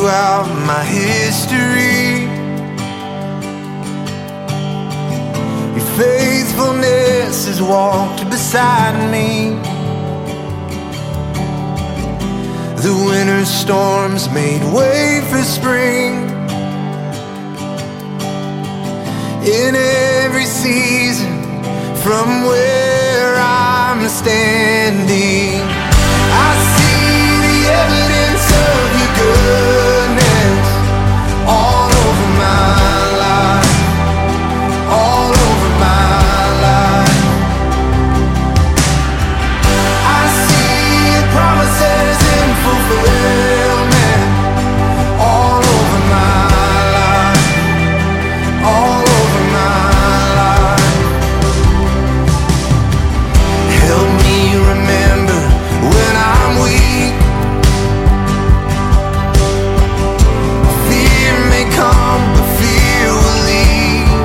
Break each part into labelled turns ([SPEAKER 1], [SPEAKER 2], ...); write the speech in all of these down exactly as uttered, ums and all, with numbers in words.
[SPEAKER 1] throughout my history. Your faithfulness has walked beside me. The winter storms made way for spring. In every season, from where I'm standing, I see the evidence of your goodness all over my life, all over my life. I see your promises in fulfillment all over my life, all over my life. Help me remember when I'm weak. Fear may come, but fear will leave.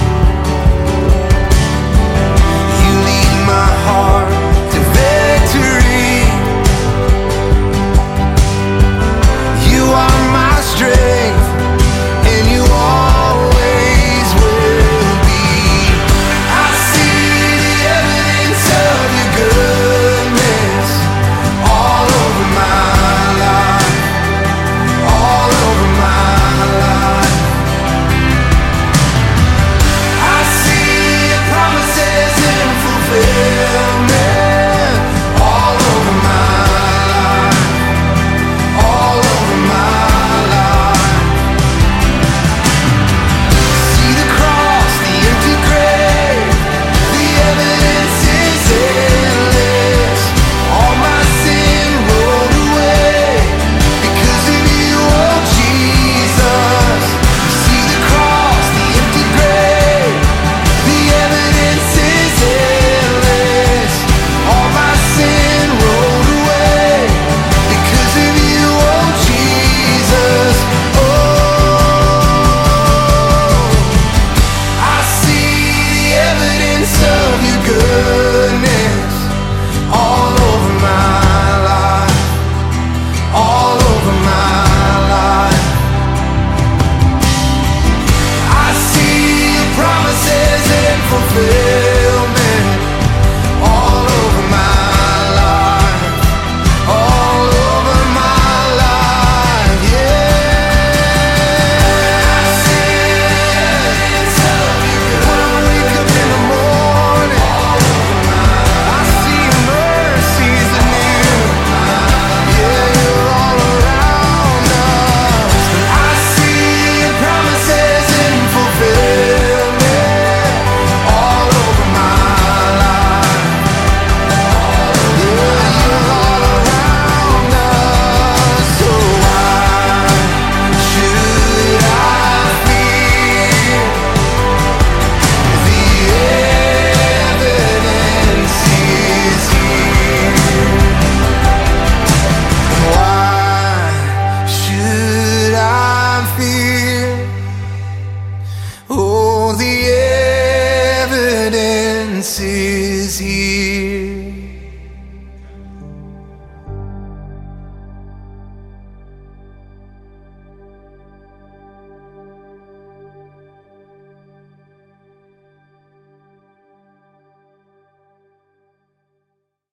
[SPEAKER 1] You lead my heart to victory. You are my strength, and you always will be. I see the evidence of your goodness all over my life, all over my life. I see your promises in fulfillment all over my life, all over my life. See the cross, the empty grave, the evidence is endless. All my sin rolled away because of you, oh Jesus. See the cross, the empty grave, the evidence is endless. All my sin rolled away because of you, oh Jesus. Oh, I see the evidence of your goodness all over my life, all over my life. I see your promises in fulfillment all over my life, all over my life, yeah. I see the evidence of your goodness when I wake up in the morning. I see your mercies anew. Yeah, you're all around us. I see your promises in fulfillment all over my life. Yeah, you're all around us. So why should I fear? The evidence is here. Why should I fear? Oh, the evidence is here.